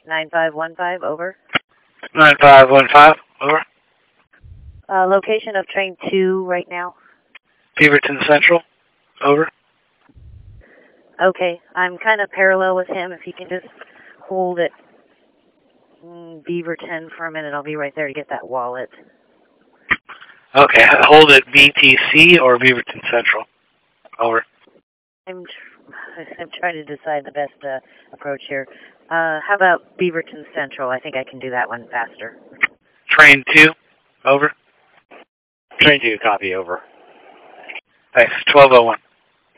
9515, over. 9515, over. Location of train 2 right now. Beaverton Central, over. Okay, I'm kind of parallel with him. If he can just hold at Beaverton for a minute, I'll be right there to get that wallet. Okay, hold at BTC or Beaverton Central, over. I'm trying to decide the best approach here. How about Beaverton Central? I think I can do that one faster. Train 2, over. Train 2, copy, over. Thanks, 1201.